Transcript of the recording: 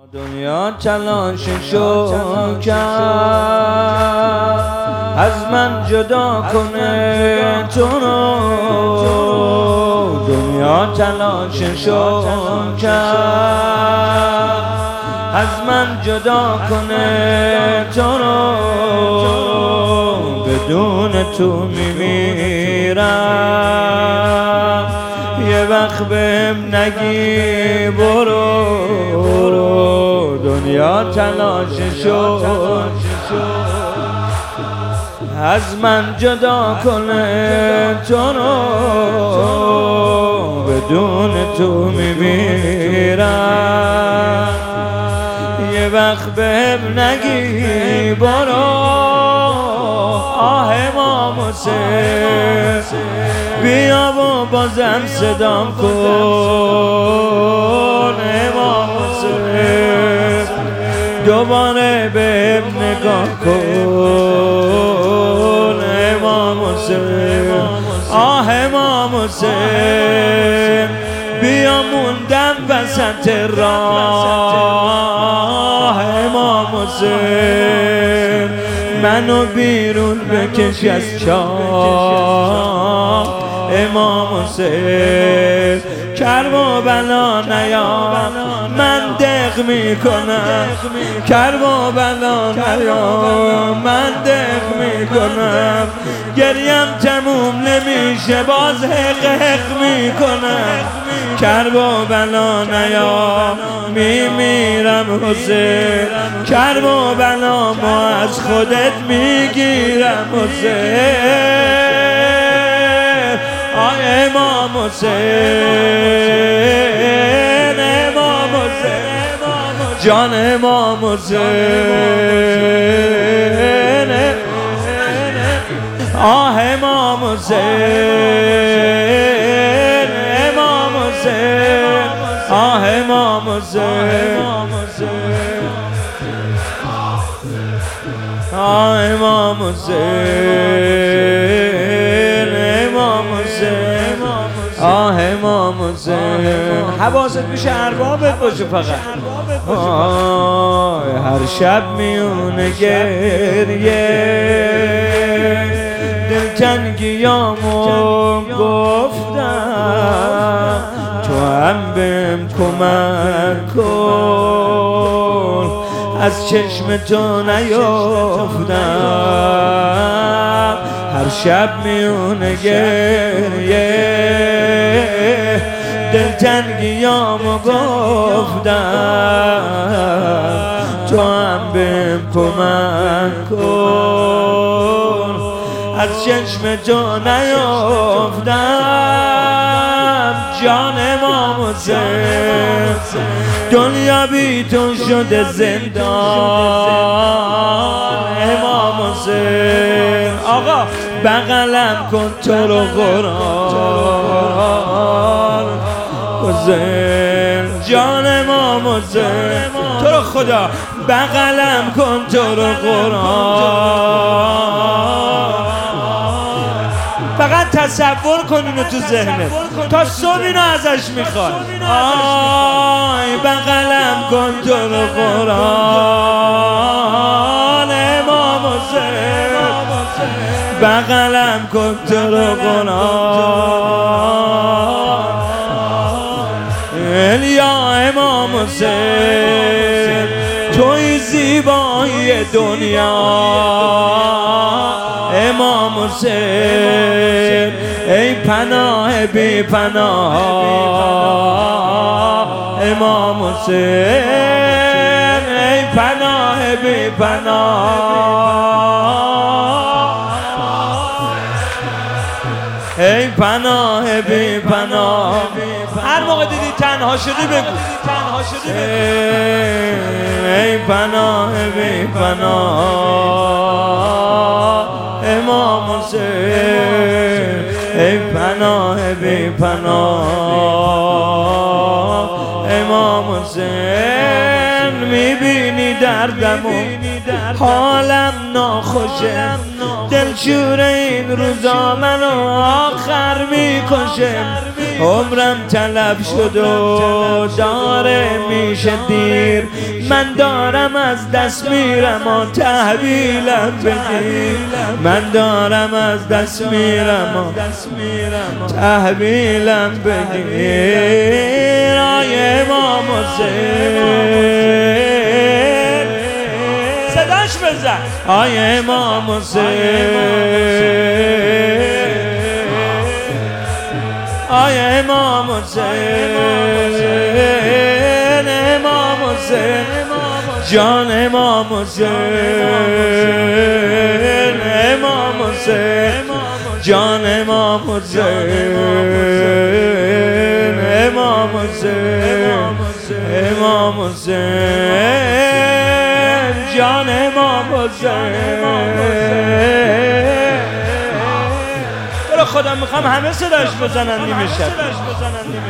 دنیا تلاششو کرد از من جدا کنه تو رو. دنیا تلاششو کرد از من جدا کنه تو رو. بدون تو میمیرم یه وقت بهم نگی برو. دنیا تلاششو از من جدا کنه تو رو. بدون تو میمیرم یه وقت بهم نگی برو. آه امام حسین بیا و بازم صدام کن. امام حسین دوباره بهم نگاه کن. امام حسین آه امام حسین بیا موندم وسط راه. امام حسین منو بیرون بکش از چاه. امام حسین کربلا نیا من دق میکنم. کربلا نیا من دق میکنم. گریم تموم نمیشه باز حق میکنم. کربلا نیا میمیرم حسین. کربلا ما از خودت میگیرم حسین. امام حسین امام حسین جان امام حسین. آه امام حسین امام حسین آه امام حسین آه امام حسین امام حسین آه امام حسین. حواست میشه اربابت باشه فقط. هر شب میونه گریه دلتنگیامو گفتم تو هم بهم کمک کن. از چشم تو نیفتم. هر شب میونه گریه دلتنگیامو گفتم تو هم بهم کمک کن. از چشم تو نیفتم. جان امام حسین دنیا بی تو شده زندان. امام حسین آقا بغلم کن تو رو قرآن حسین. جان امام حسین تو رو خدا بغلم کن تو رو قرآن. فقط تصور کن اینو تو ذهنت تا صبح اینو ازش میخواد. آی بغلم کن تو رو قرآن. امام حسین بغلم کن تو رو قرآن. یا امام حسین توی زیبایی دنیا. امام حسین ای پناه بی پناه. امام حسین ای پناه بی پناه. ای پناه بی پناه. هر موقع دیدی تنها شدی بگو ای پناه بی پناه. امام حسین ای پناه بی پناه. امام حسین میبینی دردمو حالم ناخوشه. دلشور این روزا منو آخر میکشه. عمرم تلف شد و داره میشه دیر. من دارم از دست میرم و تحویلم بگیر من دارم از دست میرم و تحویلم بگیر آی امام حسین صداش بزن آی امام حسین آی امام حسین امام حسین جان امام حسین امام حسین جان امام حسین امام حسین امام حسین جان امام حسین خدا میخوام همه صداش بزنن نیمه شب